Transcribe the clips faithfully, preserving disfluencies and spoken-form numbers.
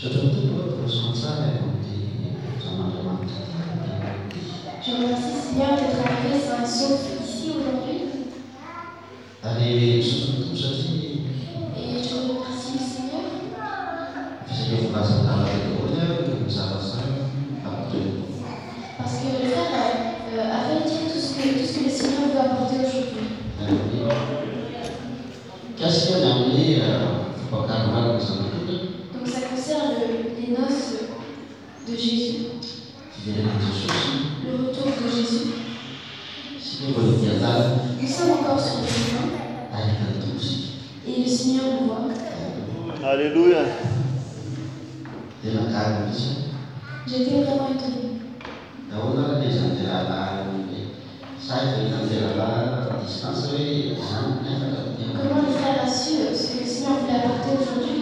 Je remercie Seigneur d'être arrivé sain et sauf ici aujourd'hui. Et je remercie le Seigneur. Parce que le frère euh, avait dit tout ce, que, tout ce que le Seigneur veut apporter aujourd'hui. Donc ça concerne les noces de Jésus. Le retour de Jésus. Nous sommes encore sur le chemin. Et le Seigneur nous voit. Alléluia. J'étais vraiment étonnée. Comment les frères a su ce que le Seigneur voulait apporter aujourd'hui.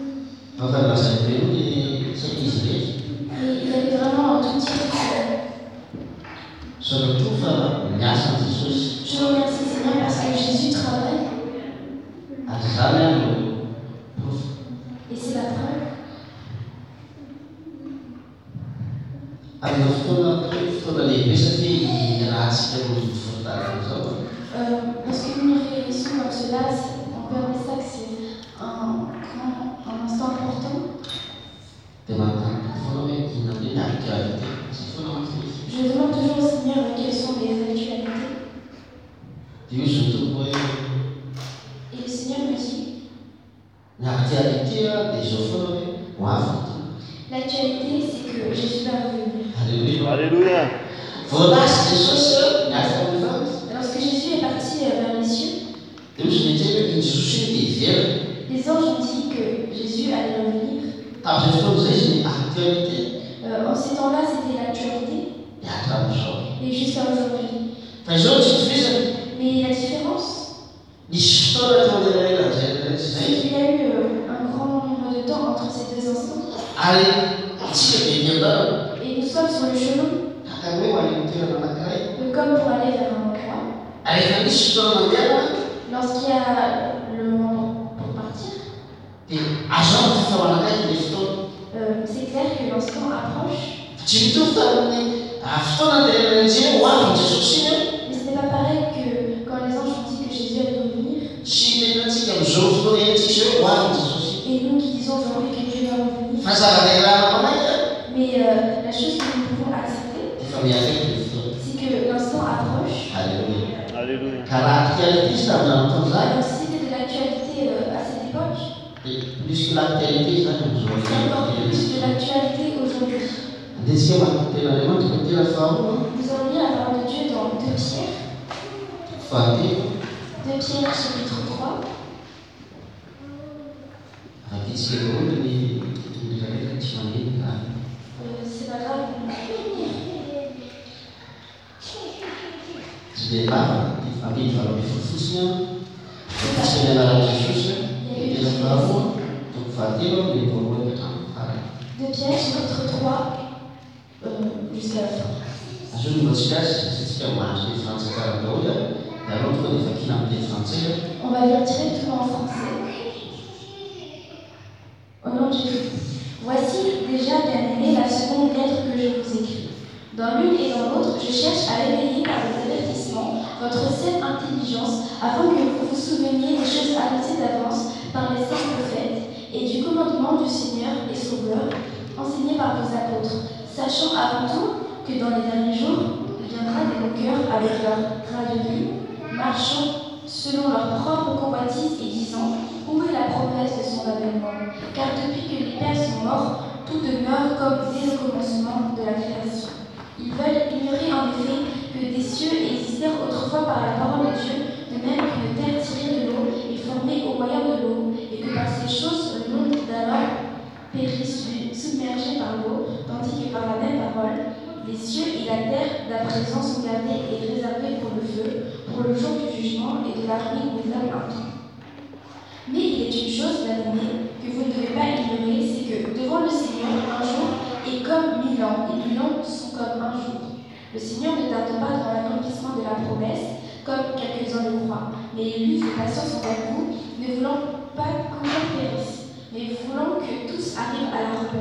Et il avait vraiment un tout petit peu. Je remercie le Seigneur parce que Jésus travaille. Et c'est la preuve. Euh, lorsque nous nous réunissons comme cela, on permet ça que c'est un, grand, un instant important. Je demande toujours au Seigneur quelles sont les actualités. Et le Seigneur me dit l'actualité, c'est que Jésus va revenir. Alléluia. Lorsque Jésus est parti vers les cieux, les anges ont dit que Jésus allait revenir. Euh, en ces temps-là, c'était l'actualité. Et jusqu'à aujourd'hui. Mais la différence, c'est qu'il y a eu euh, un grand nombre de temps entre ces deux instants. Et nous sommes sur le chemin, euh, comme pour aller vers un endroit. Lorsqu'il y a le moment pour partir, euh, c'est clair que l'instant approche. Mais ce n'est pas pareil que quand les anges ont dit que Jésus allait revenir. Et nous qui disons aujourd'hui que Dieu va revenir. Mais euh, la chose que nous pouvons accepter, c'est que l'instant approche. Alléluia. Alors si c'était de l'actualité euh, à cette époque, c'est encore plus de l'actualité aujourd'hui. Nous allons lire la parole de Dieu dans deux Pierre. deux Pierre chapitre trois. Euh, c'est pas grave. C'est pas famille va le fusion. C'est la chose. Et les travaux, donc faire les problèmes. deux Pierre chapitre trois euh, jusqu'à la fin. Je ne me suis pas si c'est un match de français à la droite. La l'autre de Fakina de français. On va lire directement en français. Au nom de Jésus. Voici déjà, bien-aimés, la seconde lettre que je vous écris. Dans l'une et dans l'autre, je cherche à éveiller par des avertissements votre saine intelligence afin que vous vous souveniez des choses annoncées d'avance par les saints prophètes et du commandement du Seigneur et Sauveur enseigné par vos apôtres, sachant avant tout que dans les derniers jours viendra des moqueurs avec leur raillerie, marchant selon leur propre convoitise et disant où est la promesse de son avènement? Car depuis que les pères sont morts, tout demeure comme dès le commencement de la création. Ils veulent ignorer en effet que des cieux existèrent autrefois par la parole de Dieu, de même qu'une terre tirée de l'eau est formée au moyen de l'eau, et que par ces choses le monde d'alors périt submergé par l'eau, tandis que par la même parole, les cieux et la terre d'à présent sont gardés et réservés pour le feu, pour le jour du jugement et de la ruine des hommes impies. Mais il est une chose, bien-aimés, que vous ne devez pas ignorer, c'est que devant le Seigneur, un jour est comme mille ans, et mille ans sont comme un jour. Le Seigneur ne tarde pas dans l'accomplissement de la promesse, comme quelques-uns le croient, mais lui fait patience envers vous, ne voulant pas qu'aucun périsse, mais voulant que tous arrivent à la repentance.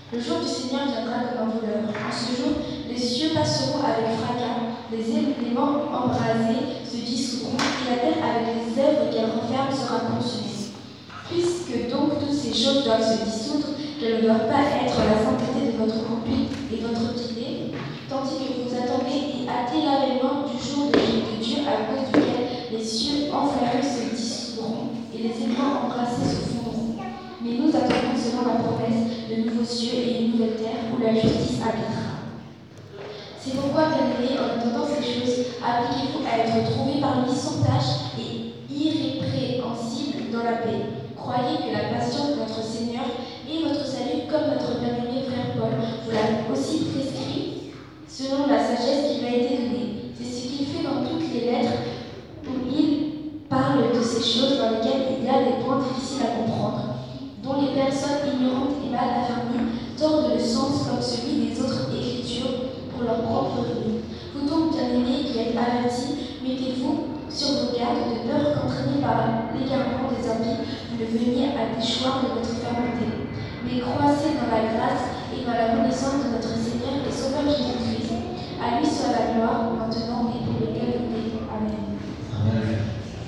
Le jour du Seigneur viendra comme un voleur. En ce jour, les cieux passeront avec fracas, les éléments embrasés se dissoudront, et la terre avec les œuvres qu'elle renferme sera consumée. Puisque donc toutes ces choses doivent se dissoudre, qu'elles ne doivent pas être la sainteté de votre conduite et votre piété, tandis que vous attendez et hâtez l'avènement du jour de, de Dieu à cause duquel les cieux enflammés se dissoudront et les éléments embrassés se fondront. Mais nous attendons selon la promesse de nouveaux cieux et une nouvelle terre où la justice habitera. C'est pourquoi, bien-aimés, en attendant ces choses, appliquez-vous à être trouvés parmi sans tache et irrépréhensibles dans la paix. Croyez que la patience de notre Seigneur et votre salut, comme notre bien-aimé frère Paul vous l'a aussi prescrit, selon la sagesse qui m'a été donnée. C'est ce qu'il fait dans toutes les lettres où il parle de ces choses dans lesquelles il y a des points difficiles à comprendre, dont les personnes ignorantes et mal affermies tordent le sens comme celui des autres écritures pour leur propre ruine. Vous donc, bien-aimés qui êtes avertis, mettez-vous sur vos gardes de peur qu'entraînés par l'égarement des impies, vous ne veniez à déchoir de votre fermeté. Mais croissez dans la grâce et dans la connaissance de notre Seigneur et Sauveur Jésus-Christ. À lui soit la gloire, maintenant et pour l'éternité. Amen. Amen.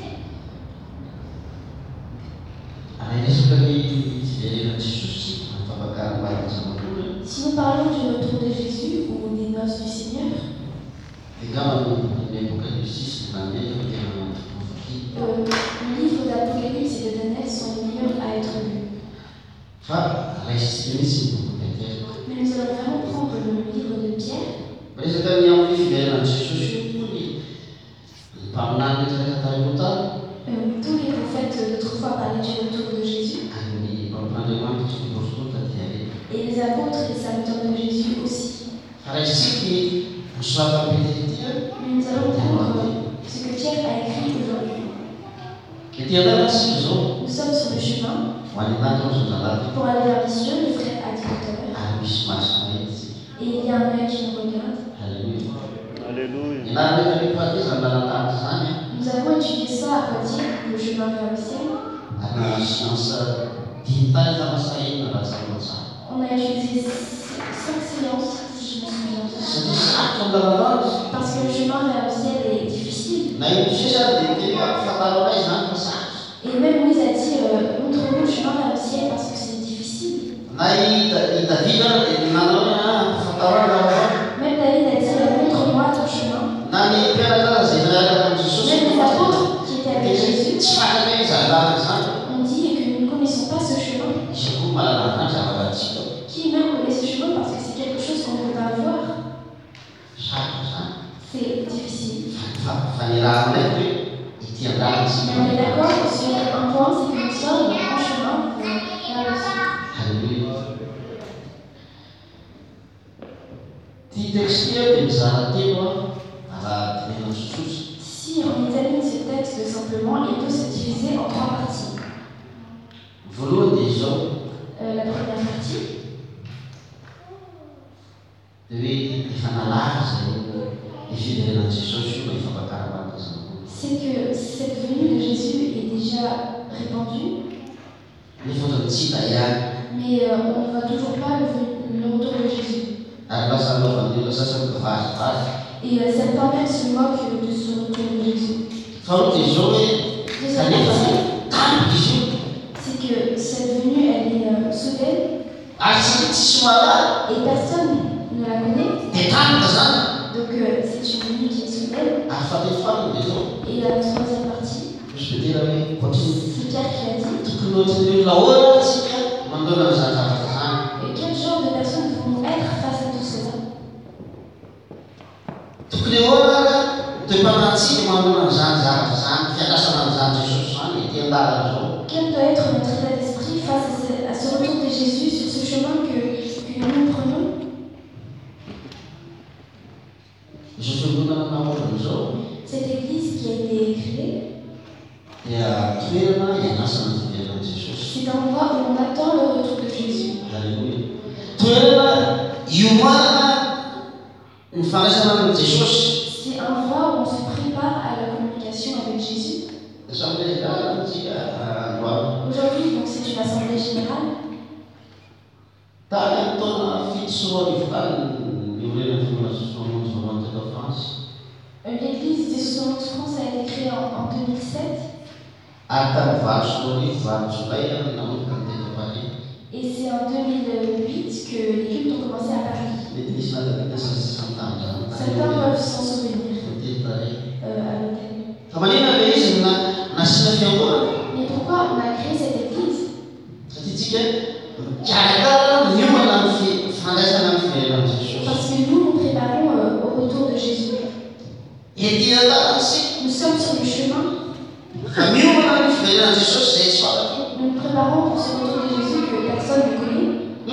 Amen. Si nous parlons du retour de Jésus ou des noces du Seigneur, euh, le livre d'Apocalypse et de Daniel sont les meilleurs à être lus. Mais nous allons vraiment prendre le livre de Pierre. Euh, tous les prophètes d'autrefois parlaient du retour de Jésus. Et les apôtres et les serviteurs de Jésus aussi. Mais nous allons prendre ce que Pierre a écrit aujourd'hui. Nous sommes sur le chemin pour aller vers les cieux, le frère a dit tout à l'heure. Et il y a un œil qui nous regarde. Alléluia. Nous avons étudié ça à Poitiers, le chemin vers le ciel. On a étudié cinq séances, si je me souviens bien. Parce que le chemin vers le ciel est difficile. Et même Moïse a dit, euh, montre-nous le chemin vers le ciel parce que c'est difficile. Même David a dit, euh, montre-moi ton chemin. Même les apôtres qui étaient avec Jésus ont dit que nous ne connaissons pas ce chemin. Qui même connaît ce chemin parce que c'est quelque chose qu'on ne peut pas voir. C'est difficile. Mais on est d'accord sur un point, c'est que nous sommes en chemin vers le ciel. Si on examine ce texte simplement, il peut se diviser en trois parties. Euh, la première partie, c'est que cette venue de Jésus est déjà répandue, mais euh, on ne voit toujours pas le, le retour de Jésus. Et euh, certains même se moquent de ce retour de Jésus. Deuxième partie, c'est que cette venue, elle est euh, soudaine et personne ne la connaît. Donc euh, c'est une venue qui est soudaine. Et la troisième partie, c'est Pierre qui a dit, et quel genre de personnes vont être face à tout cela? Quel doit être notre état d'esprit face à ce, à ce retour de Jésus sur ce chemin que, que nous prenons? Cette église qui a été créée, c'est un endroit où on attend le retour de Jésus. C'est un endroit où on se prépare à la communication avec Jésus. Aujourd'hui, donc, c'est une assemblée générale. L'église des Souverains de France a été créée en, en deux mille sept. Et c'est en deux mille huit que les cultes ont commencé à Paris. Certains peuvent s'en souvenir euh, à l'hôtel. Mais pourquoi on a créé cette église? Parce que nous nous préparons euh, au retour de Jésus. Nous sommes sur le chemin. Nous nous préparons pour ce retour de Jésus que personne ne connaît.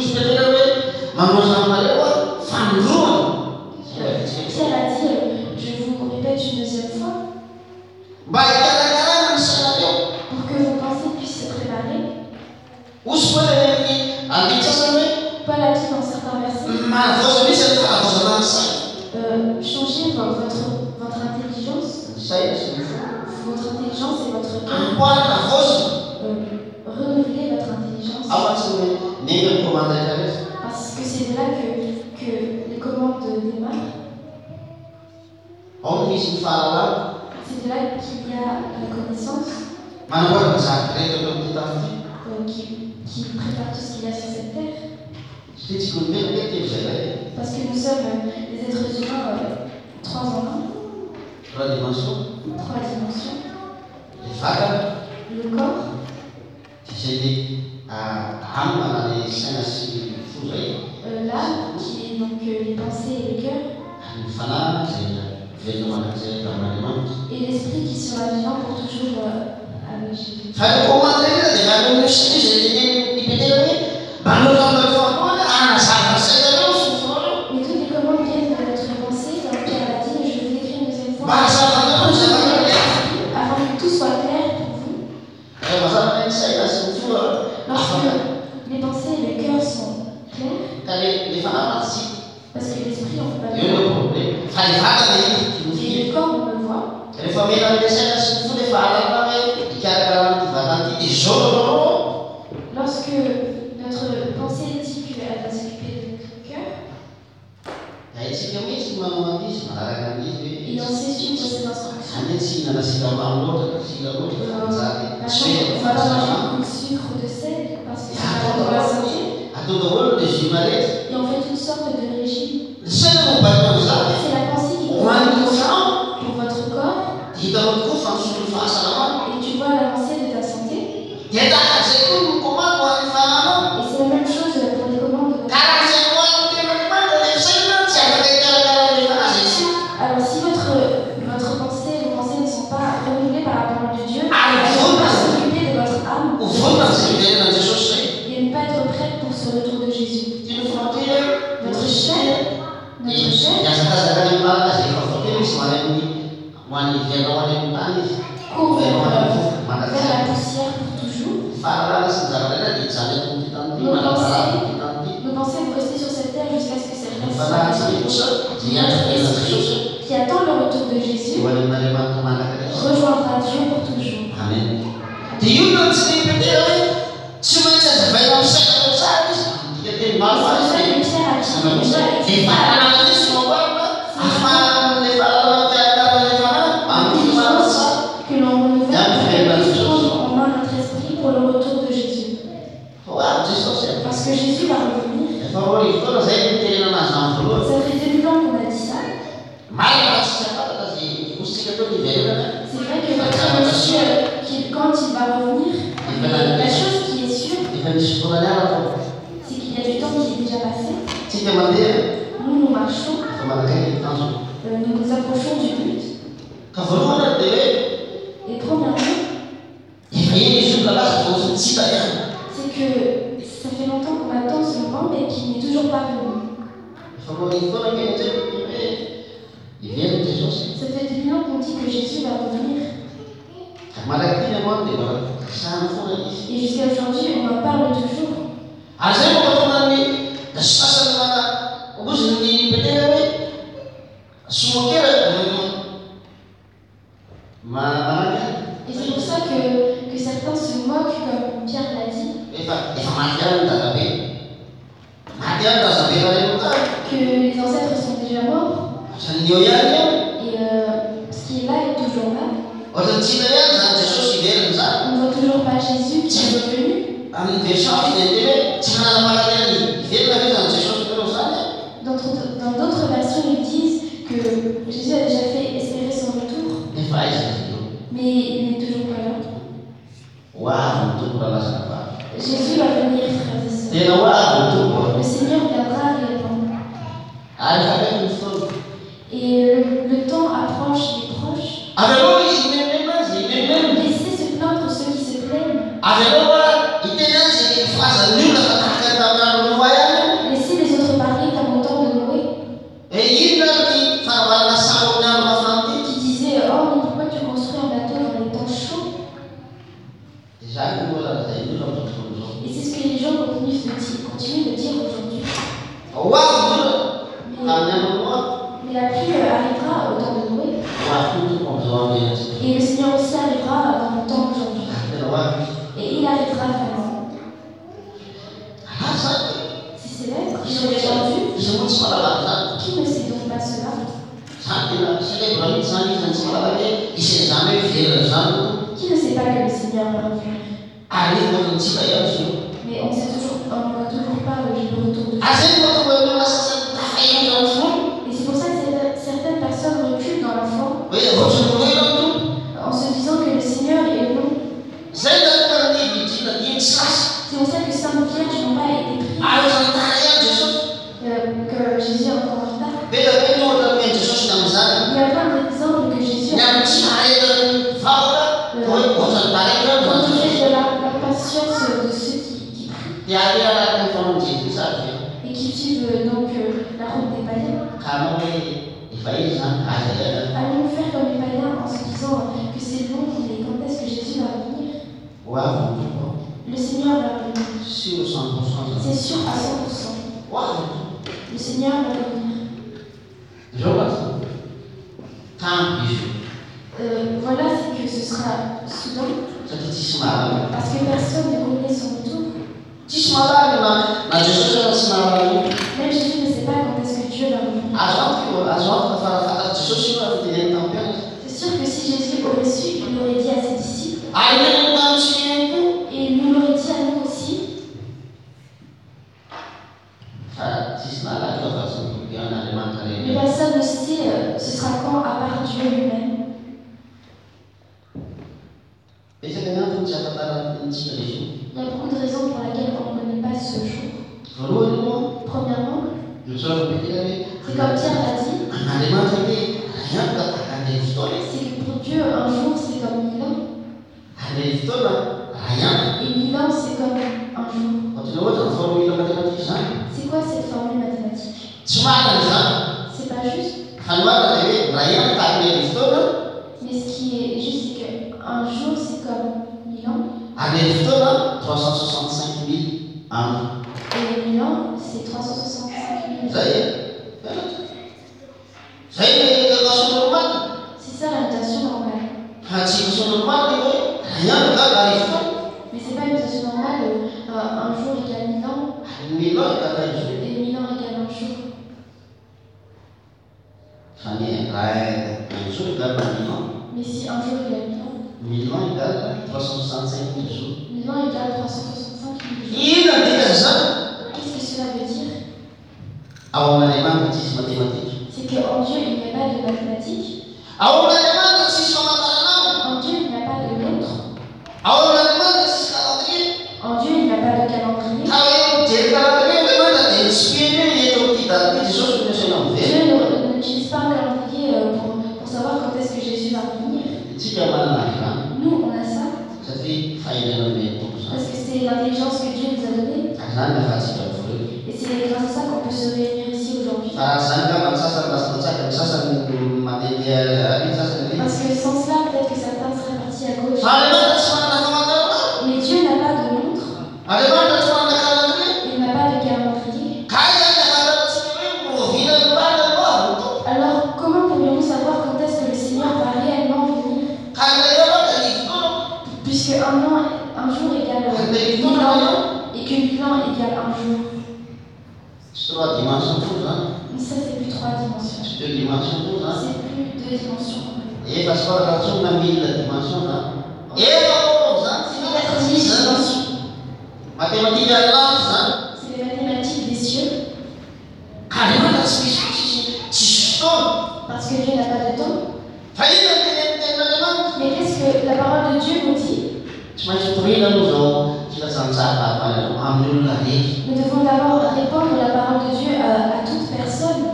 Pierre a dit, euh, je vous répète une deuxième fois, pour que vos pensées puissent se préparer. Paul a dit dans certains versets, euh, changez votre, votre intelligence, votre intelligence et votre cœur. Euh, renouveler votre intelligence. Parce que c'est de là que, que les commandes démarrent. C'est de là qu'il y a la connaissance euh, qui, qui prépare tout ce qu'il y a sur cette terre. Parce que nous sommes euh, des êtres humains euh, trois en un, Trois dimensions. trois dimensions. Le Le corps, euh, l'âme, qui est donc euh, les pensées et le cœur, et l'esprit qui sera vivant pour toujours euh, avec Jésus. Mais toutes les commandes viennent de notre pensée, comme Pierre l'a dit, et je vous écris une deuxième fois, afin que tout soit clair pour vous. Lorsque les pensées et le cœur sont clairs, parce que l'esprit on ne peut pas le voir, et le corps on le voit. Lorsque notre pensée dit qu'elle va s'occuper de notre cœur, et on sait suivre ces instructions, la chambre, on va pas manger beaucoup de sucre ou de sel, parce que c'est pas bon pour la santé, et on fait toutes sortes de régimes. C'est la pensée qui compte pour votre corps, et tu vois l'avancée de ta santé. Et c'est la même chose pour les commandes de votre corps. Alors si votre, votre pensée, vos pensées ne sont pas renouvelées par la parole de Dieu, elles ne vont pas s'occuper de votre âme et ne pas être prête pour ce retour de Jésus. Votre chair, notre chair, court vers, vers la poussière pour toujours. Nos pensées vont rester sur cette terre jusqu'à ce que cette terre soit détruite. Notre esprit, qui attend le retour de Jésus, rejoindra Dieu pour toujours. Amen. Que l'on renouvelle en main notre esprit pour le retour de Jésus. Parce que Jésus va revenir. Ça fait deux mille ans qu'on a dit ça. C'est vrai que votre monsieur, quand il va revenir, la chose qui est sûre, c'est qu'il y a du temps qui est déjà passé. Nous, nous marchons, euh, nous nous approchons du but. Et premièrement, c'est que ça fait longtemps qu'on attend ce moment, mais qu'il n'est toujours pas venu. Ça fait deux mille ans qu'on dit que Jésus va revenir. Et jusqu'à aujourd'hui, on en parle toujours. Et c'est pour ça que, que certains se moquent, comme Pierre l'a dit. que les ancêtres sont déjà morts. Et euh, ce qui est là est toujours là. On ne voit toujours pas Jésus qui est revenu. Dans d'autres versions, ils disent que Jésus a déjà fait espérer son retour. Mais il n'est toujours pas là. Jésus va venir, frères et sœurs. Le Seigneur viendra réellement. Et le, le temps approche, il est proche. Laissez se plaindre ceux qui se plaignent. Laissez les autres parler comme au temps de Noé. Qui disait, oh mais pourquoi tu construis un bateau dans les temps chauds? Et c'est ce que les gens continuent de dire, continuent de dire aujourd'hui. Mais, mais la pluie arrivera au temps de Noé. Et le Seigneur aussi arrivera dans le temps d'aujourd'hui. Et il arrivera vraiment. Si c'est l'être, qui l'aurait déjà vu, qui ne sait donc pas cela? Qui ne sait pas que le Seigneur va revenir? Mais on sait toujours, on ne voit toujours pas le retour de Jésus. Et c'est pour ça que certaines personnes reculent dans la foi en se disant que le Seigneur est long. C'est pour ça que cinq vierges n'ont pas été prises. Euh, que Jésus est encore en retard. Il y a plein d'exemples que Jésus a euh, de la, la patience de ceux qui, qui prient. Et qui suivent euh, donc euh, la route des païens. Allons faire comme les païens en se disant que c'est long et quand est-ce que Jésus va venir? Le Seigneur va venir. C'est sûr à cent pour cent. Le Seigneur va venir. Euh, voilà, c'est que ce sera soudain. Parce que personne ne connaît son retour. Même Jésus ne sait pas quand est-ce que Dieu va revenir. C'est sûr que si Jésus aurait su, il l'aurait dit à ses disciples. Et il nous l'aurait dit à nous aussi. Mais personne ne sait euh, ce sera quand à part Dieu lui-même. Il y a beaucoup de raisons pour lesquelles on ne connaît pas ce jour. Premièrement, c'est comme Pierre l'a dit, c'est que pour Dieu, un jour c'est comme mille ans. Et mille ans c'est comme un jour. C'est quoi cette formule mathématique? C'est pas juste. Mais ce qui est juste, c'est qu'un jour c'est comme mille ans. trois cent soixante-cinq mille ans. Et mille ans c'est trois cent soixante-cinq mille. C'est ça la notation normale. Mais c'est pas une notation normale. Euh, un jour égale mille ans. Et mille ans égale un jour. Mais si un jour égale mille ans. mille ans égale trois cent soixante-cinq mille jours. mille ans égale trois cent soixante-cinq mille jours. Qu'est-ce que cela veut dire? C'est qu'en Dieu, il n'y a pas de mathématiques. En Dieu, il n'y a pas de l'autre. En Dieu, il n'y a pas de calendrier. Dieu n'utilise pas un calendrier pour, pour savoir quand est-ce que Jésus va revenir. Nous, on a ça. Parce que c'est l'intelligence que Dieu nous a donnée. Et c'est grâce à ça qu'on peut se réunir ici aujourd'hui. Parce que sans cela, peut-être que certains seraient partis à gauche. Mais Dieu n'a pas de montre. Il n'a pas de calendrier. Alors, comment pourrions-nous savoir quand est-ce que le Seigneur va réellement venir? Puisque un an, un jour égale mille ans, et que mille ans égale un jour. trois dimensions toutes, hein. Ça, c'est plus trois dimensions. Deux dimensions toutes, hein. C'est plus deux dimensions. Et parce que la dimension, on a mis la dimension, hein. Et la onze, hein. C'est quatre dimensions. Mathématiques à l'ance, hein. C'est les mathématiques des cieux. Carrément, la suspicion. Parce que Dieu n'a pas de temps. Fallait Mais qu'est-ce que la parole de Dieu nous dit? Nous devons d'abord répandre la parole de Dieu à, à toute personne.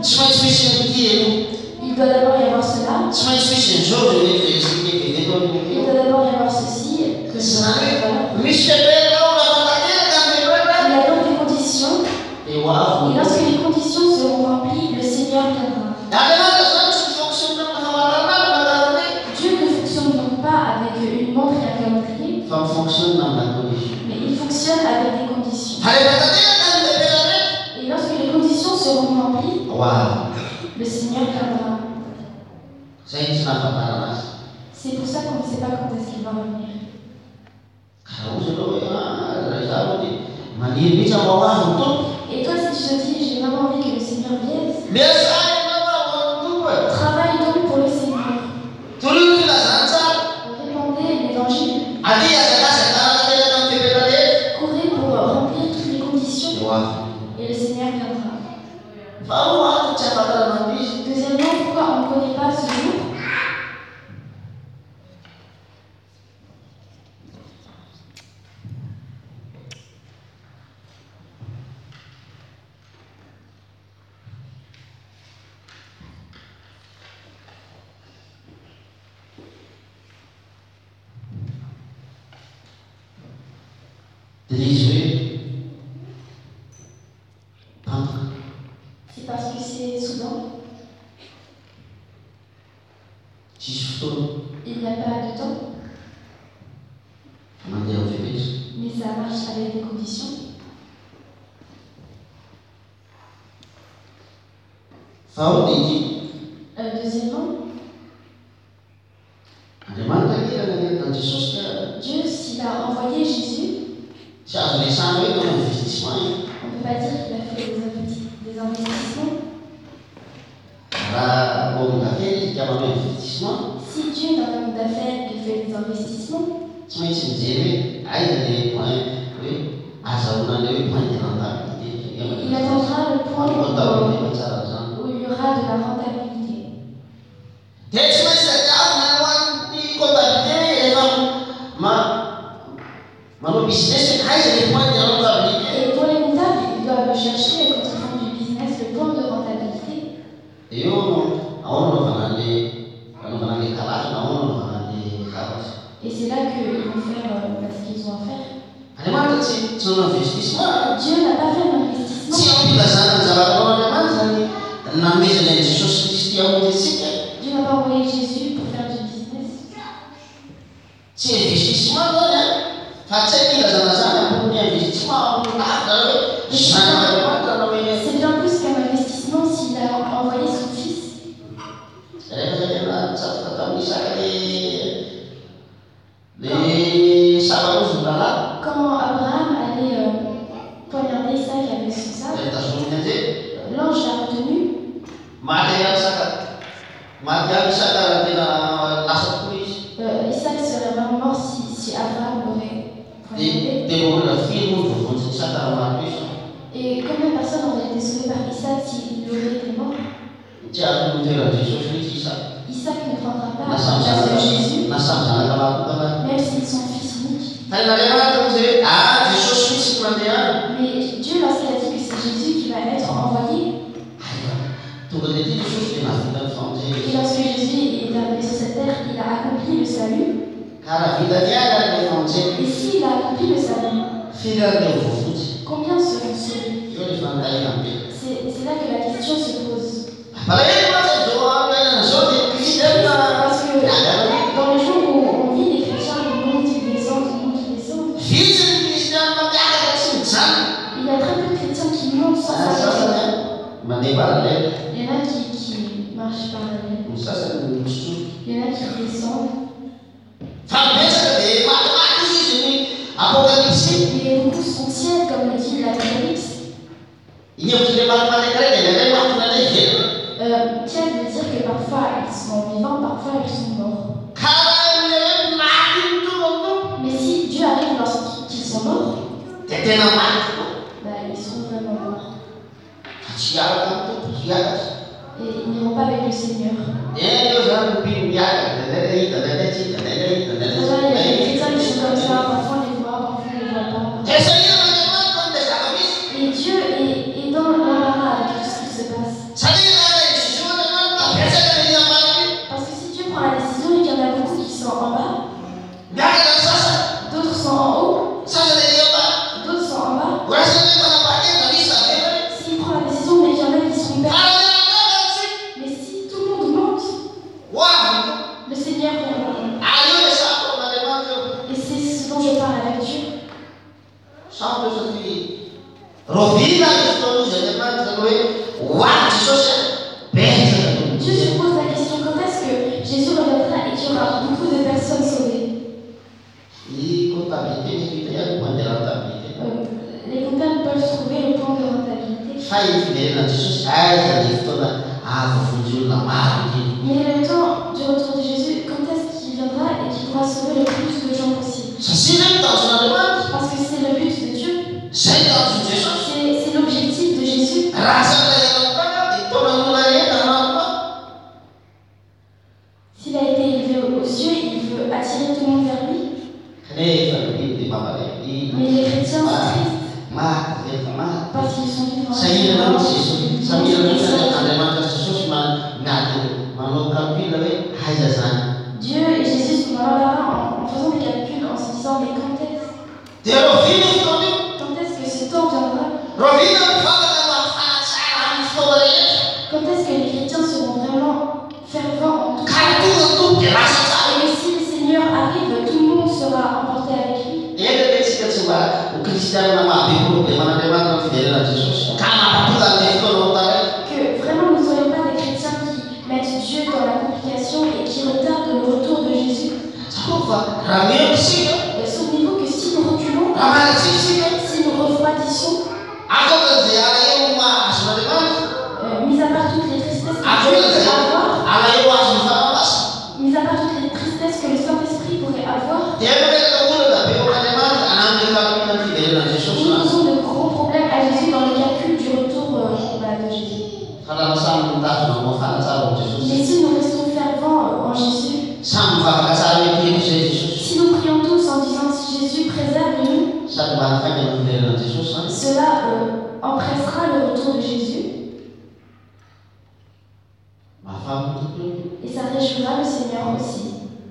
Il doit d'abord y avoir cela. Il doit d'abord y avoir ceci. Que je Il y a donc des conditions. Et lorsque les conditions seront remplies, le Seigneur viendra. Dieu ne fonctionne donc pas avec une montre et un calendrier. Mais il fonctionne avec des conditions. Et lorsque les conditions seront remplies, le Seigneur viendra. C'est pour ça qu'on ne sait pas quand est-ce qu'il va revenir. Et toi, si tu te dis, j'ai vraiment envie que le Seigneur vienne, travaille donc pour le Seigneur. Répandez l'évangile. Courez pour remplir toutes les conditions. Et le Seigneur viendra. Deuxièmement, pourquoi on ne connaît pas ce jour? C'est parce que c'est soudain. Il n'y a pas de temps. Mais ça marche avec des conditions. Euh, deuxièmement, Dieu, s'il a envoyé Jésus, on ne peut pas dire qu'il a fait des investissements. Si Dieu, dans le monde d'affaires, il fait des investissements, il attendra le point où il y aura de la rentabilité. Et pour les comptables, ils doivent chercher, quand ils font du business, le point de rentabilité. Et c'est là qu'ils vont faire euh, ce qu'ils ont à faire. Dieu n'a pas fait d'investissement. Dieu n'a pas envoyé Jésus pour faire du business. C'est bien plus qu'un investissement s'il a envoyé son fils. Quand Abraham allait euh, poignarder Isaac avec son sabre, l'ange l'a retenu. Euh, Isaac serait vraiment mort si, si Abraham l'aurait poignardé. Et combien de personnes auraient été sauvées par Isaac s'il aurait été mort? Isaac ne prendra pas la place de Jésus, même s'ils sont fils uniques. Mais Dieu, lorsqu'il a dit que c'est Jésus qui va être envoyé, et lorsque Jésus est arrivé sur cette terre, il a accompli le salut. Et s'il a accompli le salut, combien seront sauvés? C'est là que la question se pose. Parce que dans les jours où on vit, les chrétiens, ils montent, ils descendent, ils montent, ils descendent. Il y a très peu de chrétiens qui montent sans s'arrêter. Il y en a qui, qui marchent parallèlement. Il y en a qui descendent. Les routes foncières, comme le dit l'Apocalypse. Euh, Tiens veut dire que parfois ils sont vivants, parfois ils sont morts. Mais si Dieu arrive lorsqu'ils sont morts, bah, ils seront vraiment morts. Et ils n'iront pas avec le Seigneur. Les chrétiens qui sont comme ça, parfois on les voit, parfois on les voit pas. Et Dieu est, est dans l'embarras avec tout ce qui se passe. Parce que si Dieu prend la décision et qu'il y en a beaucoup qui sont en bas, d'autres sont en haut, d'autres sont en bas. S'il prend la décision mais qu'il y en a qui seront perdus, mais si tout le monde monte, le Seigneur viendra. Et c'est ce dont je parle avec Dieu. Dieu se pose la question quand est-ce que Jésus reviendra et qu'il y aura beaucoup de personnes sauvées. Euh, les comptables peuvent trouver le point de rentabilité. Mais le temps du retour de Jésus, quand est-ce qu'il viendra et qu'il pourra sauver le plus de gens possible? Parce que c'est le but de Dieu. C'est c'est l'objectif de Jésus. S'il a été élevé aux cieux, il veut attirer tout le monde vers lui. Mais les chrétiens sont tristes parce qu'ils sont vivants. Dieu et Jésus sont dans l'embarras en faisant des calculs, en se disant mais quand est-ce Quand est-ce que ce temps viendra? Quand est-ce que les chrétiens seront vraiment fervents en tout cas? Et que si le Seigneur arrive, tout le monde sera emporté avec lui. Que vraiment nous ne soyons pas des chrétiens qui mettent Dieu dans la complication et qui retardent le retour de Jésus. Et souvenez-vous que si nous reculons, si nous refroidissons, euh, mis à part toutes les tristesses que Dieu peut avoir, mis à part toutes les tristesses que le Saint-Esprit pourrait avoir, nous posons de gros problèmes à Jésus dans le calcul du retour euh, bah, de Jésus. Mais si nous restons fervents euh, en Jésus, si nous prions tous en disant si Jésus préserve de nous, cela euh, empressera le retour de Jésus et ça réjouira le Seigneur aussi.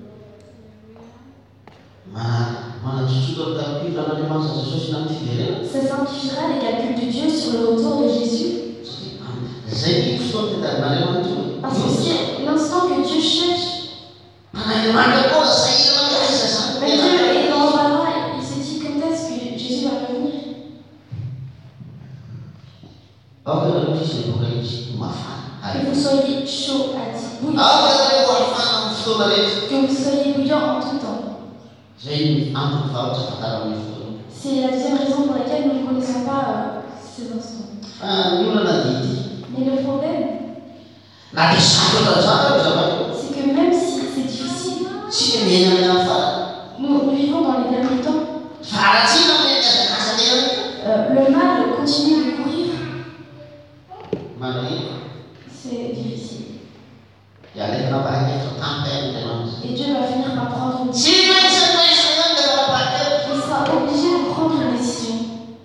Ça simplifiera les calculs de Dieu sur le retour de Jésus. Parce que c'est l'instant que Dieu cherche. Mais Dieu est dans l'embarras, il se dit quand est-ce que Jésus va revenir. Que vous soyez chaud à dire que vous soyez bouillant en tout temps. C'est la deuxième raison pour laquelle nous ne connaissons pas euh, ces instants. Mais le problème, c'est que même si c'est difficile, nous, nous vivons dans les derniers temps. Euh, le mal continue de courir. C'est difficile. Et Dieu va finir par prendre une décision. Il sera obligé de prendre une décision.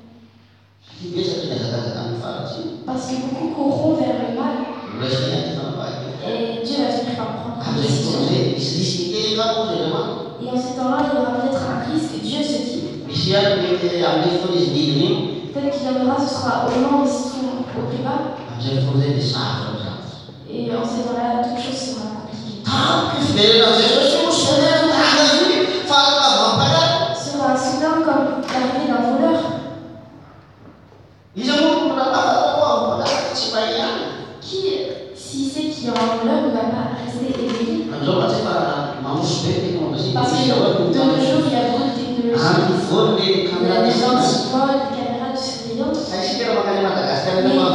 Parce que beaucoup courront vers le mal. Et Dieu va finir par prendre une décision. Et en ces temps-là, il y aura peut-être un risque. Dieu se dit. Peut-être qu'il viendra, ce sera au moment où ils seront au plus bas. Et en ces temps-là, toute chose sera compliquée. Sera soudain comme l'arrivée d'un voleur. Qui, s'il sait qu'il y aura un voleur, ne va pas rester éveillé. Parce que de nos jours, il y a beaucoup de technologies. Il y a des gens qui volent, des caméras de surveillance. Mais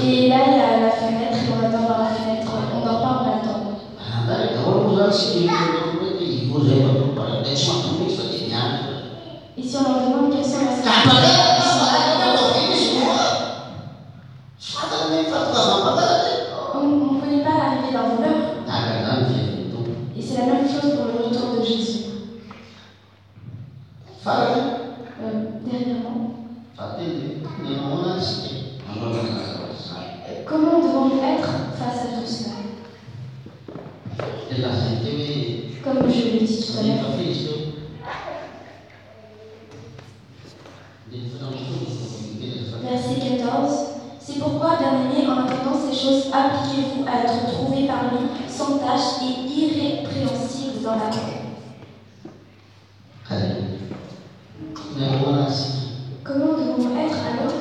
Et là, il y a la fenêtre, et on attend par la fenêtre. On ne dort pas, on attend. Et si on leur demande quelles sont les on ne connaît pas l'arrivée d'un voleur. Et c'est la même chose pour le retour de Jésus. Euh, dernièrement, comment devons-nous être face à tout cela? Comme je l'ai dit tout à l'heure. Verset quatorze. C'est pourquoi, bien-aimés, en attendant ces choses, appliquez-vous à être trouvés parmi, sans tache et irrépréhensibles dans la paix. Comment devons-nous être alors?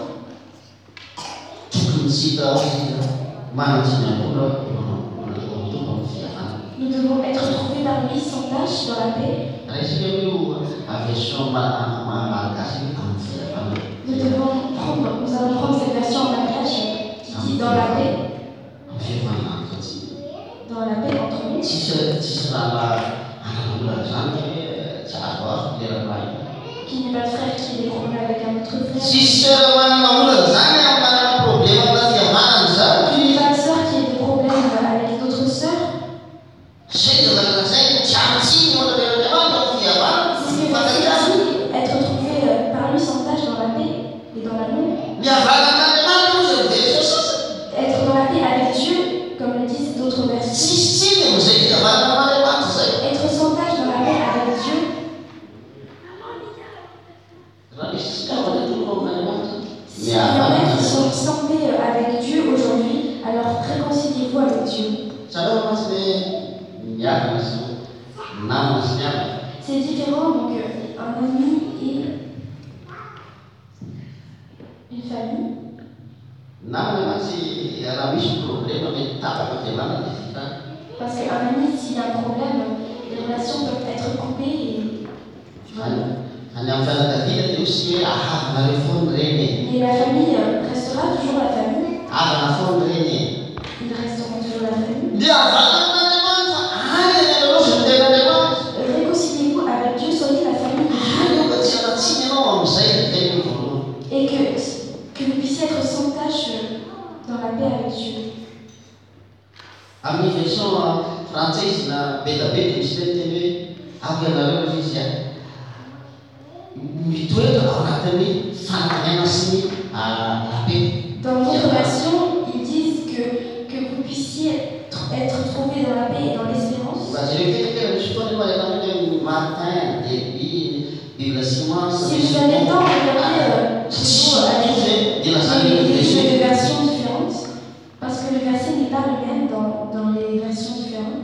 Nous devons être trouvés parmi, sans tache dans la paix. Nous devons prendre, nous allons prendre cette version en langage qui dit dans la paix. Dans la paix entre nous. Qu'il n'y ait pas de frère qui ait des problèmes avec un autre frère. Qu'il n'y ait pas de sœur qui ait des problèmes avec d'autres sœurs. C'est ce que être trouvé parmi sans tâche dans la paix et dans l'amour. Être dans la paix avec Dieu, comme le disent d'autres versets. Être sans tâche dans la paix avec Dieu. Si il y en a qui sont sans paix avec Dieu aujourd'hui, alors réconciliez-vous avec Dieu. C'est différent, donc un ami et une famille. Parce qu'un ami, s'il y a un problème, les relations peuvent être coupées et voilà. Mais la famille restera toujours la famille. Ils resteront toujours la famille. Réconciliez-vous avec Dieu, soyez la famille de Dieu. Et que, que vous puissiez être sans tâche dans la paix avec Dieu. Ami version française na beda-beda misy teny hoe avianareo izy a mitoetra ao anatin'ny fanagnana sy la paix. Dans notre version, ils disent que, que vous puissiez être trouvés dans la paix et dans l'espérance. Si vous avez le temps de regarder chez vous avec des versions différentes, parce que le verset n'est pas le même dans, dans les versions différentes.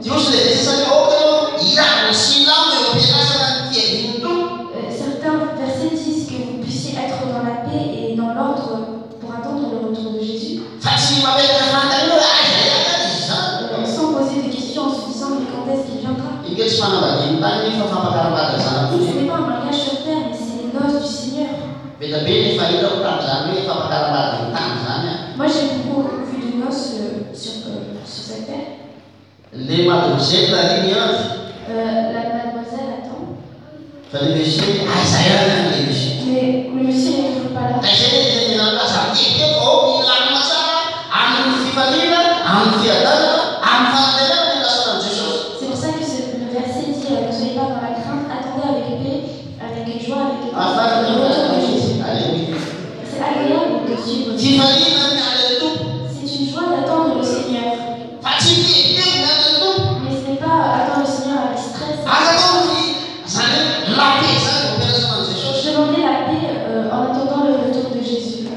Euh, certains versets disent que vous puissiez être dans la paix et dans l'ordre pour attendre le retour de Jésus. Euh, sans poser de questions en se disant mais quand est-ce qu'il viendra? Ce n'est pas un mariage sur terre, mais c'est les noces du Seigneur. Moi j'ai beaucoup vu de noces euh, sur, euh, sur cette terre. Euh, la mademoiselle attend. Mais le monsieur n'est toujours pas là. C'est pour ça que ce, le verset dit euh, ne soyez pas dans la crainte, attendez avec paix, avec joie, avec le retour de Jésus. C'est agréable de suivre Dieu. C'est une joie d'attendre le Seigneur. Mais ce n'est pas attendre le Seigneur avec stress. Demander la paix euh, en attendant le retour de Jésus.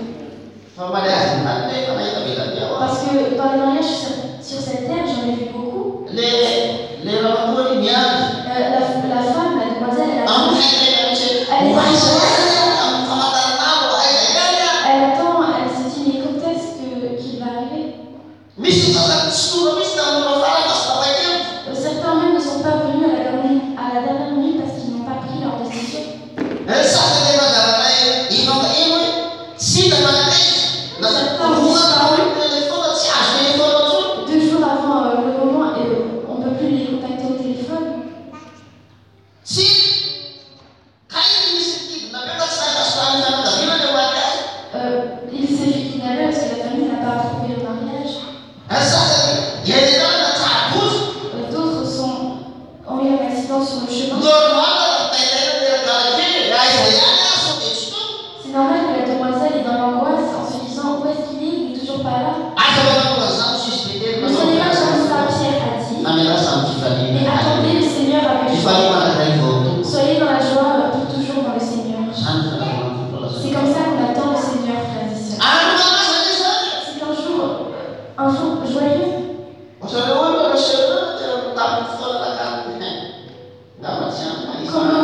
Parce que dans les mariages sur, sur cette terre, j'en ai vu beaucoup. Euh, la, la femme, la demoiselle, elle attend. Elle, elle attend, elle se dit, mais quand est-ce que, qu'il va arriver? Euh, certains même ne sont pas venus à la dernière, à la dernière minute parce qu'ils n'ont pas pris leur décision. Certains disent, Un jour joyeux. Comment?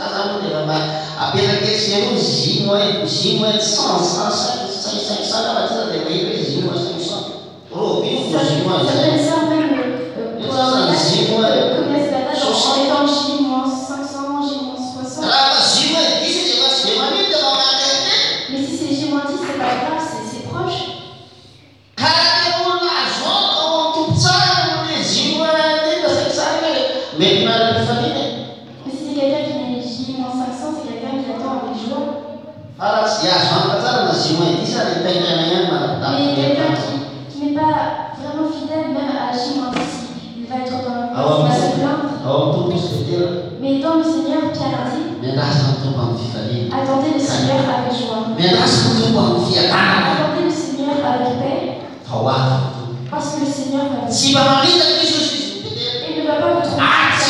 Mais dans le Seigneur, Pierre a dit, attendez le Seigneur avec joie. Attendez le Seigneur avec paix. Parce que le Seigneur va venir. Il ne va pas vous tromper.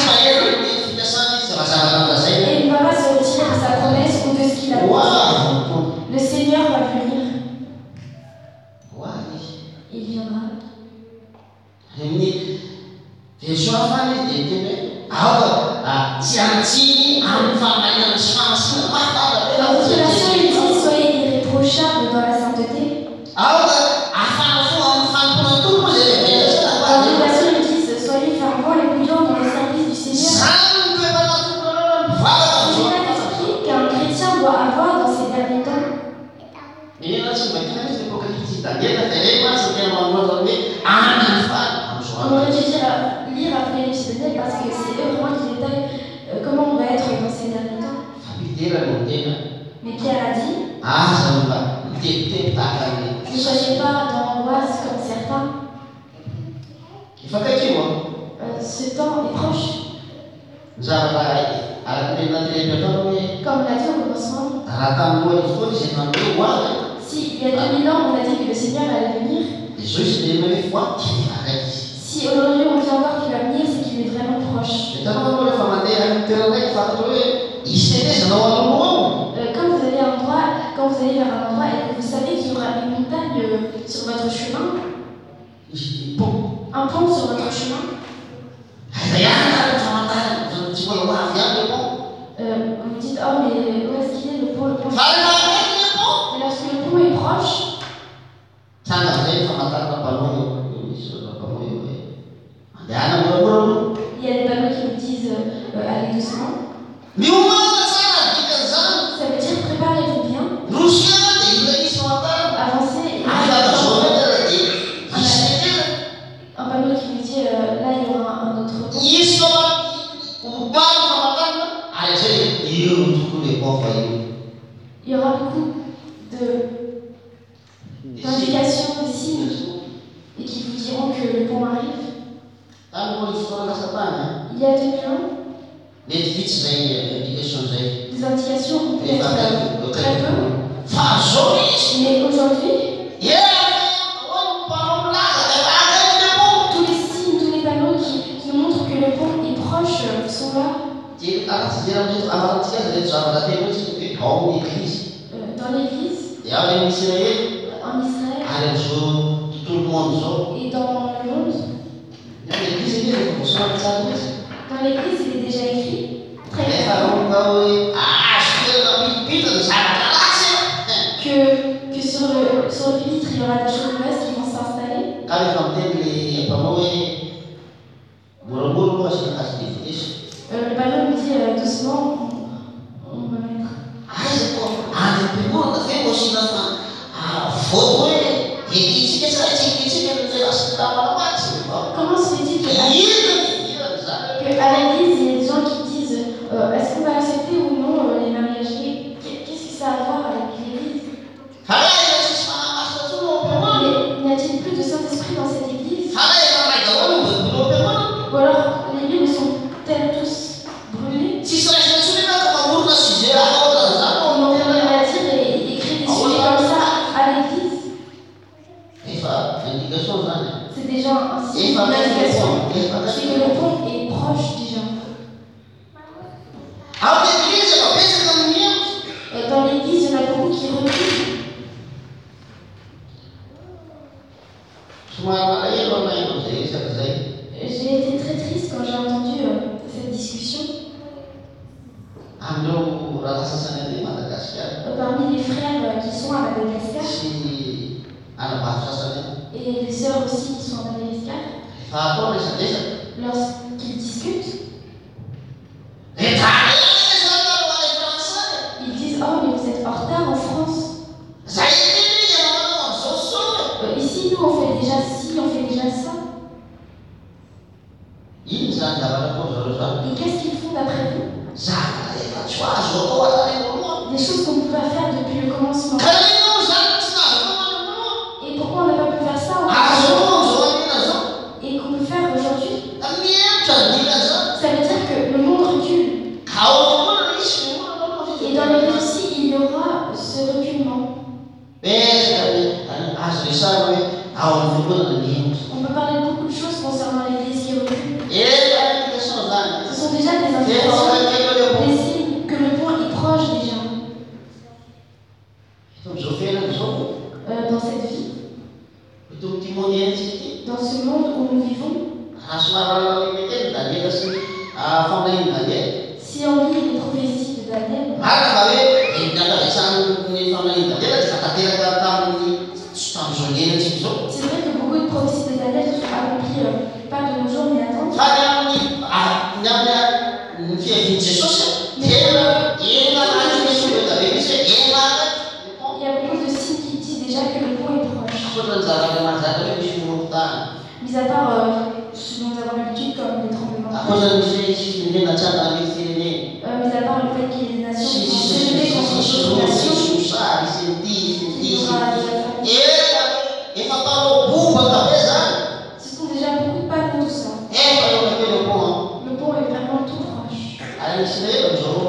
Et il ne va pas se retirer de sa promesse ou de ce qu'il a dit. Le Seigneur va venir. Il viendra. Dans votre relation, il dit, soyez irréprochables dans la sainteté. Dans votre relation, il dit, soyez fervents et prudents dans le service du Seigneur. C'est l'état d'esprit qu'un chrétien doit avoir dans ces derniers temps. On aurait dû dire, lire après les Éphésiens parce que c'est eux vraiment qui détaillent euh, comment on va être dans ces derniers temps. Mais Pierre a dit, ne soyez pas dans l'angoisse comme certains. Euh, ce temps est proche. Comme on l'a dit au commencement, si il y a deux mille ans on a dit que le Seigneur allait venir, si aujourd'hui on dit encore qu'il va venir, c'est qu'il est vraiment proche. Euh, quand vous allez à un endroit, quand vous allez vers un endroit et que vous savez qu'il y aura une montagne euh, sur votre chemin, un pont sur votre chemin, euh, vous vous dites, oh mais où est-ce qu'il est le pont, le pont? Mais lorsque le pont est proche, il y a des panneaux qui vous disent euh, euh, allez doucement. Ça veut dire préparez-vous bien, avancez. Un panneau qui vous dit euh, là il y aura un autre pont. Il y aura beaucoup de d'indications, de signes et qui vous diront que le pont arrive. Il y a deux mille ans, des indications ont pu être euh, très peu, mais aujourd'hui, tous les signes, tous les panneaux qui, qui montrent que le pont est proche euh, sont là. Euh, dans l'église, en Israël et dans le monde. Dans l'église, il est déjà écrit très clairement que, que sur, le, sur le pupitre, il y aura des choses nouvelles qui vont s'installer. Euh, le panneau nous dit euh, doucement, on, on va mettre. Comment se fait-il que, que à l'église, il y a des gens qui disent euh, est-ce qu'on va accepter ou non euh, les mariages gays? Qu'est-ce que ça a à voir avec l'église? Mais n'y a-t-il plus de Saint-Esprit dans cette église? Ou alors les livres sont-elles tous brûlés? On aurait rien à dire et écrire des sujets comme ça à l'église? C'est déjà un signe d'indication. C'est que le pont est proche déjà. Euh, Dans l'église, il y en a beaucoup qui reculent. J'ai été très triste quand j'ai entendu euh, cette discussion. Euh, parmi les frères euh, qui sont à Madagascar et les sœurs aussi qui sont à Madagascar, lorsqu'ils discutent, ils disent « Oh, mais vous êtes en retard en France. Euh, ici, nous, on fait déjà ci, on fait déjà ça. » Et qu'est-ce qu'ils font d'après vous? Des choses qu'on ne peut pas faire depuis le commencement. Et pourquoi on n'a pas pu faire ça et qu'on peut faire aujourd'hui? Ça veut dire que le monde recule. Et dans les vies aussi, il y aura ce reculement. On peut parler de beaucoup de choses concernant l'Église qui recule. Ce sont déjà des indications, des signes que le point est proche déjà. Euh, dans cette vie, dans ce monde où nous vivons, si on lit les prophéties de Daniel, c'est vrai que beaucoup de prophéties de Daniel se sont accomplies, euh, pas de nos jours, mais à temps. Il y a beaucoup de signes qui disent déjà que le point est proche. Mis à part euh, ce dont nous avons l'habitude, comme les tremblements de terre, euh, mis à part le fait qu'il y ait des nations qui vont s'élever contre d'autres nations, il y aura des affaires. Ce sont déjà beaucoup de pas de tout ça. Le pont est vraiment tout proche. Et Israël,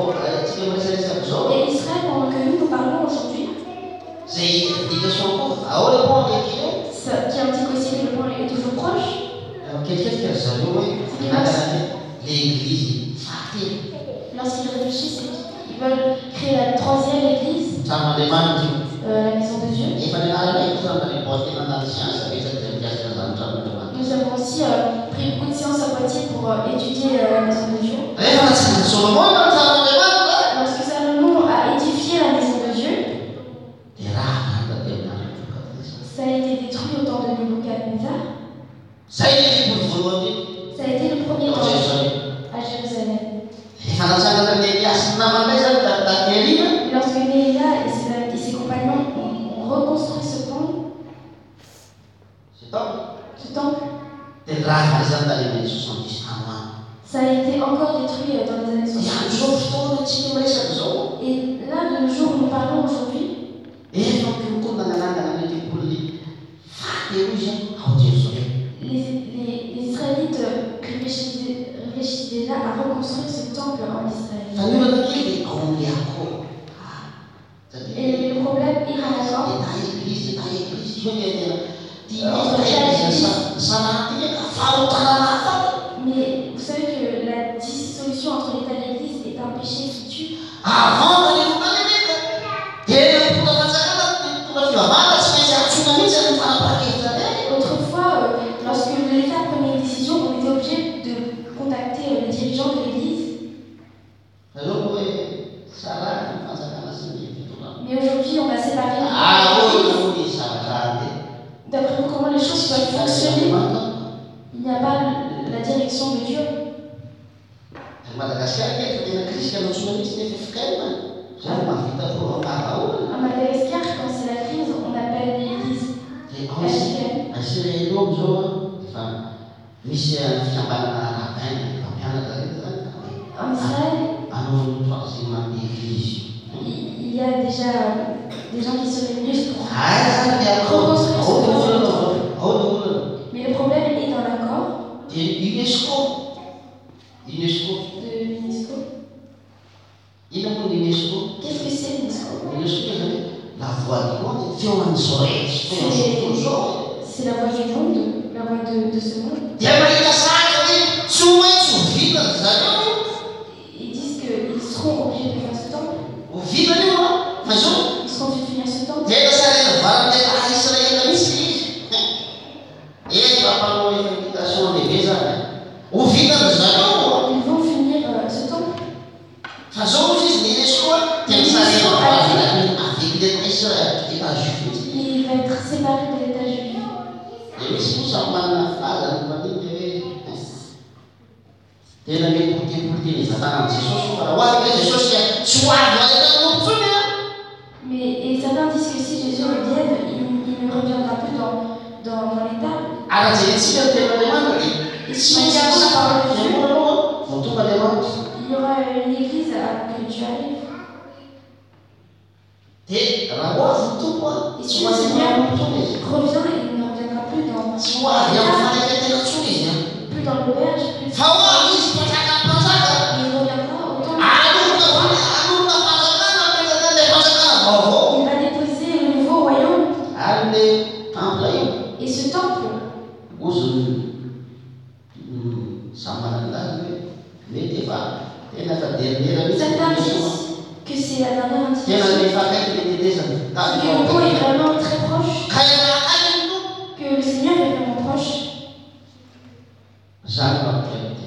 pendant que nous nous parlons aujourd'hui, ça, qui indique aussi que le pont est toujours proche, lorsqu'ils réfléchissent et qu'ils veulent créer la troisième église, euh, la maison de Dieu. Nous avons aussi euh, pris beaucoup de séances à Poitiers pour euh, étudier euh, la maison de Dieu. Lorsque Salomon a édifié la maison de Dieu, ça a été détruit au temps de Nebuchadnezzar. Ça a été le premier temple à Jérusalem. Lorsque Néhémia et ses, et ses compagnons ont reconstruit ce pont, ce temple, ça a été encore détruit dans les années soixante. Et là, de nos jours, nous parlons aujourd'hui, les, les, les Israélites réfléchissent, réfléchissent déjà à reconstruire ce temple en Israël. Et le problème est encore entre mais vous savez que la dissolution entre l'État et l'Église est un péché qui tue. Autrefois, euh, lorsque l'État prenait une décision, on était obligé de contacter euh, les dirigeants de l'Église. Mais aujourd'hui, on va séparer l'État et l'Église. D'après vous, comment les choses doivent fonctionner? Il n'y a pas la direction de Dieu. À Madagascar, quand c'est la crise, on appelle l'église africaine. En Israël, il y a déjà des gens qui se réunissent pour reconstruire ce temple. Mais le problème est dans l'accord de l'UNESCO. Qu'est-ce que c'est l'UNESCO? C'est la voix du monde, la voix de, de ce monde. Ils disent qu'ils seront obligés de faire ce temple. Ils seront obligés de finir ce temple. Dia misy moa samy manana filazany maniny hoe tena mety poti-poti izatana Jesosy fa raha hoavy hoe Jesosy dia tsy hoavy manana nompontsony a. Mais et certains disent que si Jésus revienne, il, il ne reviendra plus dans, dans, dans les tables. Arajerentsika ny ten'Andriamanitra dia tsy maintsy la parole de Dieu. vao tonga Andriamanitra. Il y aura une église avant que Dieu arrive. Dia raha hoavy ny tompo a Et tsy si le hoavy Seigneur manana nompontsony izy. revient, il ne reviendra plus dans, Tsy hoavy amin'ny fanaiketena ntsony izy a. plus dans l'auberge, plus Fa hoavy izy mpanjaka mpanjaka. il reviendra autant. Alorona alorona fanjakana ampetraka an'ilay fanjakana vaovao. Il va déposer le nouveau royaume. Ary le temple io. Et ce temple, Ozy samy manana lazy hoe mety efa tena fa dernière certains mihitsy. disent que c'est la dernière Tena indication. le fakaiky le tetezany. Que le temps est vraiment très proche. Ka raha akany no Que le Seigneur est vraiment proche. zany mampiavity.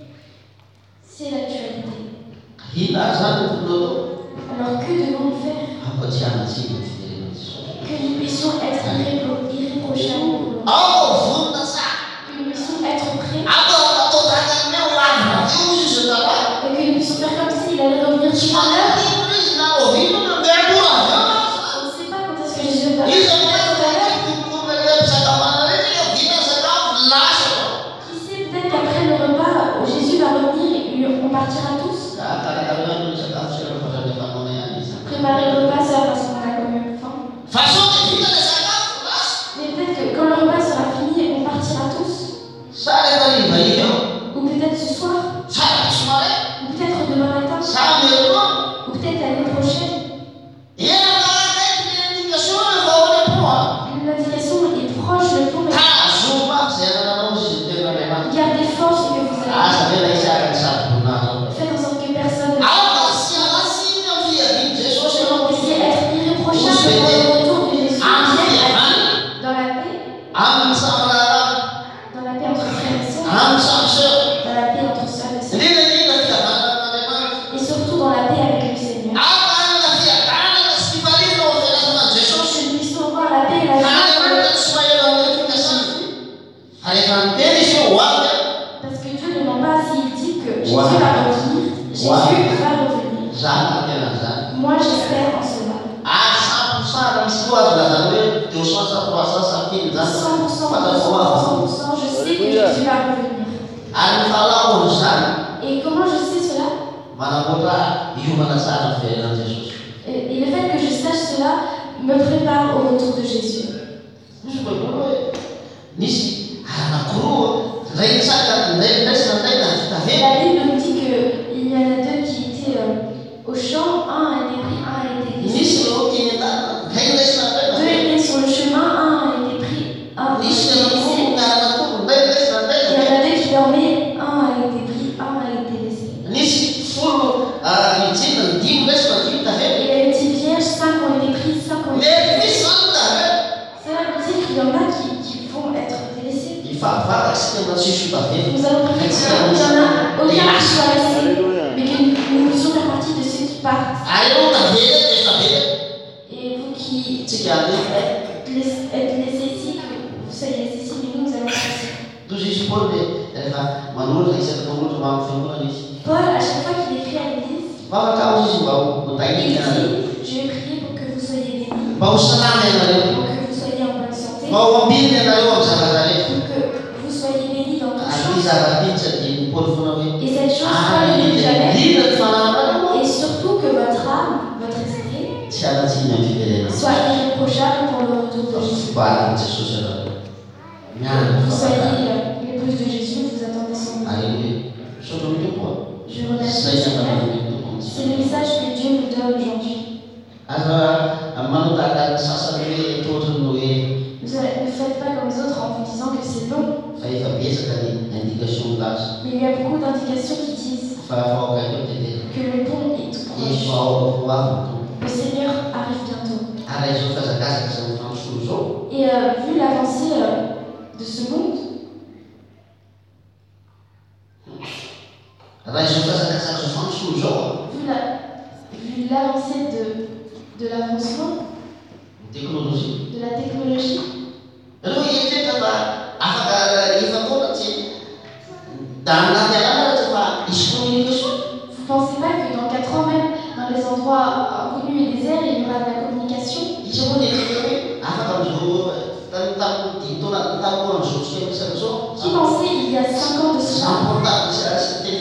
C'est l'actualité. Ina zany no tokony atao. Alors que devons-nous faire? Ampatsiahana-tsika ny fiverenana Jesosy. Que nous puissions être irrépro- irréprochables. Ao vonona sa. Que nous puissions être prêts. Atao atao tanany hoe hoavy io izy zala. Et que nous puissions faire comme s'il allait revenir Tsy tout à l'heure. manarino izy na ovino na miatora avy. On ne sait pas quand est-ce que Jésus va Izy revenir amin'ilay tout à l'heure. tontolona ilay mpisakamanana rehetra vita sakafo lasa. Qui sait, peut-être qu'après le repas, Jésus va revenir et on partira tous. Karakaraina ny sakafo sy rehefa fandranefanona ihany izy. Préparer le repas, ça parce qu'on a quand même faim. Fa sao dia vita ilay sakafo lasa. Mais peut-être que quand le repas sera fini, on partira tous. Sa rehefa riva iny eo. Ou peut-être ce soir. Sa tsy mare. Ou peut-être demain matin. Sa mialoha. Ou peut-être l'année prochaine. Ena nakaiky ny indikation rehefa ao alepo a. L'indication est proche, le temps est Tazoma zay ananao izy tena Andriamanitra. gardez force que vous avez. Asa vela isaka ny sady voninahitra. Faites en sorte que personne ne Ao sy alasiny amin'ny fiadiany Jesosy ianao. puisse être irréprochable pour le retour de Jésus. Amin'ny Vienne fiavana. dans la paix, Amin'ny samy raharaha. dans la paix entre frères et sœurs, Amin'ny samy sœur. dans la paix entre sœurs et sœurs, Indrindra indrindra fihavanana amin'Andriamanitra. et surtout dans la paix avec le Seigneur. Amanana fihavanana sy fifaliana ao amin'ny fianarana Jesosy. Que nous puissions avoir la paix et la Fa joie. Andriamanitra tsy maheno amin'ny fikasana. Fa rehefa miteny izy hoe hoavy a. Parce que Dieu ne ment pas s'il dit que Jésus Ouais. va revenir. Jésus Ouais. va revenir. Zany no tena zany. Moi, j'espère en cela. Ary cent pourcent raha misy loha azo lazana hoe deux cent trois cent samtiny zany. cent pour cent, Fantatra cent hoavy. pour cent, je sais que Jésus va revenir. Ary ny fahalahoany zany Et comment je sais cela? manamboatra hiomana tsara ny fiainana Jesosy. Et et le fait que je sache cela me prépare au retour de Jésus. Misy baiboly hoe nisy anankiroa ray nitsaka ndray ndraisina ndray na vita Et vely. la Bible nous dit qu'il y en a deux qui étaient euh, au champ, un a été pris, un a été laissé. Nisy ireo tiany an-dalana ndray ndraisina ndray na Deux vely. étaient sur le chemin, un a été pris, un a Nisy été anankiroa laissé. miarana tombo ndray ndraisina ndray Et na il y en vely. a deux qui dormaient, un a été pris, un a été laissé. Nisy folo mijina ny dimy ndraisina dimy ta Et vely. il y a une petite vierge, cinq ont été pris, cinq ont été Mety laissés. misy zany ta vely. Cela veut dire qu'il y en a qui, qui vont être délaissés. Ifavaka sika mba tsisy ta vely. Nous allons prier qu'il y en a aucun qui soit laissé, Alléluia. mais que nous, nous puissions faire partie de ceux qui partent. Aleo ta vely efa vely. Et vous qui Tsika ande êtes laissés êtes laissés ici, que vous soyez laissés ici, mais nous, nous allons passer. toy izy Paul dia rehefa manolotra isaky manolotra mba amin'ny fiangonana izy. Paul, à chaque fois qu'il écrit à l'église, Vavaka ao izy mba ho il tahinika anareo. dit, je vais prier pour que vous soyez bénis, Mba ho salama ianareo. pour que vous soyez en bonne santé, Mba ho ambiriny ianareo amin'ny zavatra rehetra. pour que vous soyez bénis dans toutes Ary ity choses. zava-pitsy adian'ny Paul foana hoe Et cette chose, ah Paul ne dit jamais. indrindra ny fanahinareo Et surtout que votre âme, votre esprit, tsy halatsiny amin'ny fiverenana. soit irréprochable pour le retour de Jésus. Fibariny Jesosy ianareo. Miaraka Vous soyez fafatana. euh, l'épouse de Jésus, vous attendez son retour. Alléluia. Sotro ny tompo a. Je remercie Zay le ny Seigneur. amanao ny tompo. C'est le message que Dieu nous donne aujourd'hui. Aza manao tahaka ny sasany hoe tohatrany hoe Vous allez- ne faites pas comme les autres en vous disant que c'est long. fa efa betsaka ny indication milaza. Mais il y a beaucoup d'indications qui disent Fa faoka eo tetera. que le pont est tout proche. Efa ao ho avy ny tompo. Le Seigneur arrive bientôt. Ary izao fazakazaka zany fanosolo zao. Et euh, vu l'avancée euh, de ce monde, Raha izao fazakazaka zao fanosolo zao a. vu la- vu l'avancée de, de l'avancement, Ny teknôlôjia. de la technologie, Reo ietrehitra fa Dans la terre, tu vas, il se communication. Vous ne pensez pas que dans quatre ans, même dans les endroits inconnus et déserts, il y aura de la communication? Il se communique. Ah, comme je Qui pensait il y a cinq ans de cela qu'il y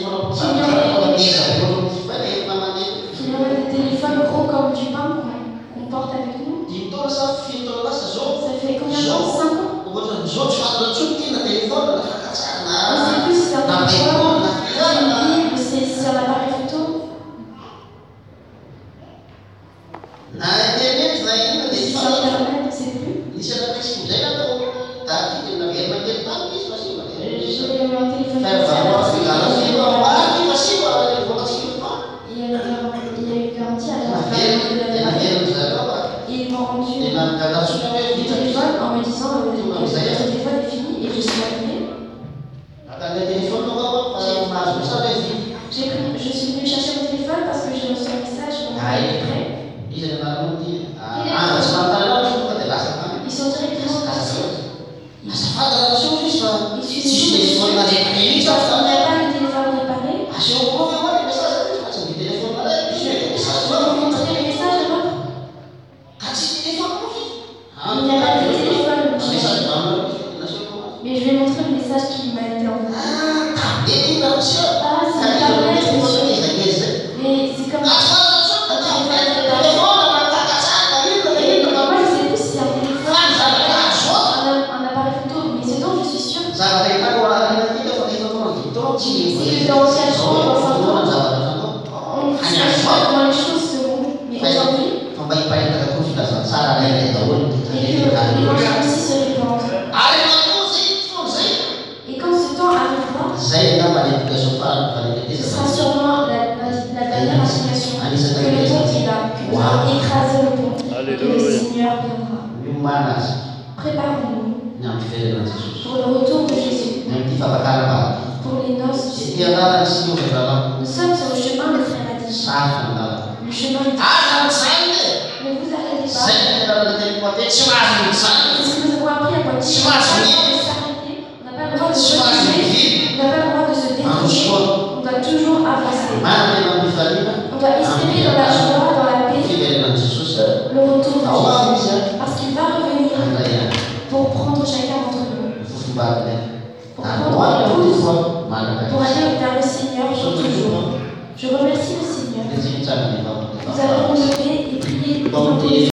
aurait des téléphones gros comme du pain qu'on porte avec nous? Ça fait combien de temps? cinq ans? C'est plus c'est un téléphone, c'est une Bible, c'est sur l'appareil photo. Sur Internet, c'est plus. J'ai eu un téléphone. Il y a eu garantie à la et ils m'ont rendu le téléphone en me disant que le téléphone est fini et je suis arrivée. J'ai pris, je suis venue chercher mon téléphone parce que j'ai reçu un message pour m'envoyer prêt. Ils sont directement partis. Il suffit de on n'a pas le téléphone réparé. Je vais vous montrer le message alors. Il n'y a pas de téléphone. Mais je vais montrer le message qui m'a été envoyé. Ah, c'est Internet, monsieur. Mais c'est comme ça. Moi, je sais plus si c'est un téléphone, un appareil photo, mais ce dont je suis sûre. C'est que dans quel jour, dans cinq ans, on ne sait pas comment les choses seront. Mais aujourd'hui, et que l'évangile aussi se répand. Et quand ce temps arrivera, ce sera sûrement la, la, la dernière application que le pont est là, que nous allons écraser le pont, et que le Seigneur viendra. Préparons-nous pour le retour de Jésus, pour les noces du Seigneur. Nous sommes sur le chemin de frère Adi. Le chemin est ne vous arrêtez pas. Est-ce que nous avons appris à quoi dire? On n'a pas le droit de s'arrêter. On n'a pas le droit de se reculer. On n'a pas le droit de se détruire. On doit toujours avancer. On doit espérer dans la joie, dans la paix, le retour de Jésus. Parce qu'il va revenir pour prendre chacun d'entre nous. Pour prendre l'épouse, pour aller vers le Seigneur pour toujours. Je remercie le Seigneur. Nous allons nous lever et prier.